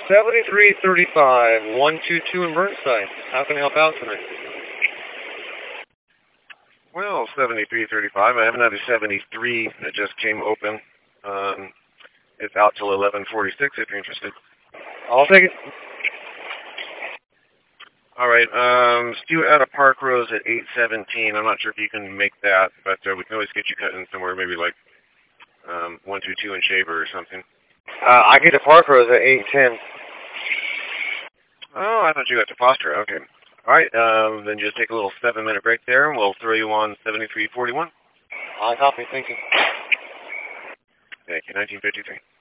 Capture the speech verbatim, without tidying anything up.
seventy-three thirty-five, one two two in Burnside. How can I help out tonight? Well, seventy-three thirty-five. I have another seventy-three that just came open. Um, it's out till eleven forty-six if you're interested. I'll take it. All right. Um, Stuart out of Park Rose at eight seventeen. I'm not sure if you can make that, but uh, we can always get you cutting somewhere, maybe like um, one two two in Shaver or something. Uh, I get to Park Rose at eight ten. Oh, I thought you got to Foster. Okay. All right. Um, then just take a little seven-minute break there, and we'll throw you on seventy-three forty-one. I copy. Thank you. Thank you. nineteen fifty-three.